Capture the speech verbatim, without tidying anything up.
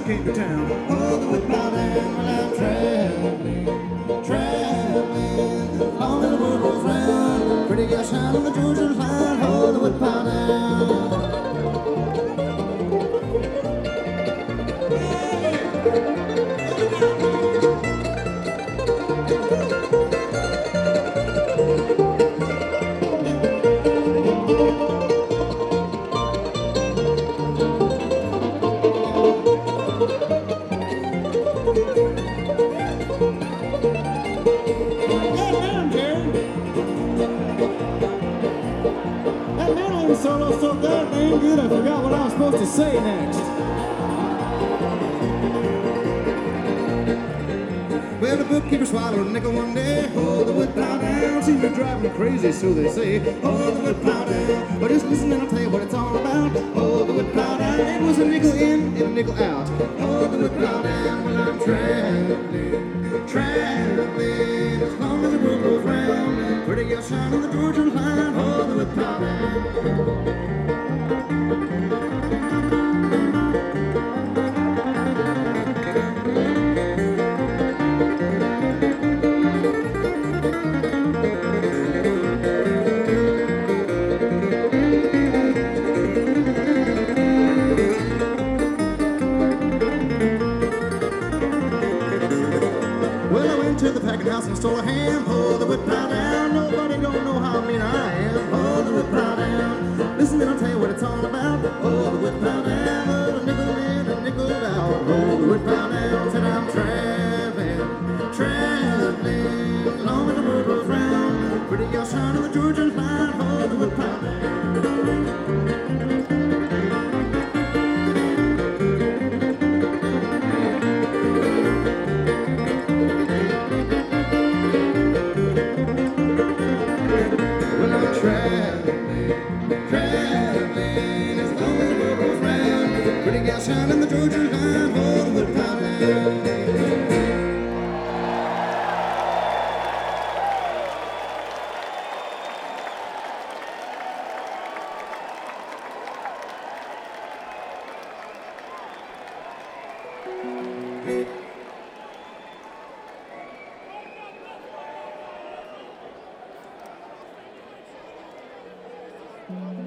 came to town. Oh, the woodpile down while I'm traveling, traveling. Long as the world goes round, pretty gal shine on the Georgia line. Oh, the woodpile down. Solo so goddamn good, I forgot what I was supposed to say next. Well, the bookkeeper swallowed a nickel one day. Oh, the woodpile down Seemed to drive me crazy, so they say. Oh, the woodpile down. But just listen and I'll tell you what it's all about. Oh, the woodpile down. It was a nickel in and a nickel out. Oh, the woodpile down. Well, I'm traveling, traveling. As long as the world goes round, pretty girl shine on the Georgia line. Oh, the woodpile down. Well, I went to the packing house and stole a ham. Oh, the woodpile down. Nobody don't know how mean I am. Oh, the woodpile down. Listen and I'll tell you what it's all about. Oh, the woodpile down. Oh, a nickel in, a nickel out. Oh, the woodpile down. Said I'm traveling, traveling. Long as the world goes round, pretty girl shine on the Georgia line. Oh, the woodpile down. Well, I'm traveling, traveling. As long as the world goes round, pretty gal shine in the Georgia line. Oh, the woodpile down. Mm-hmm.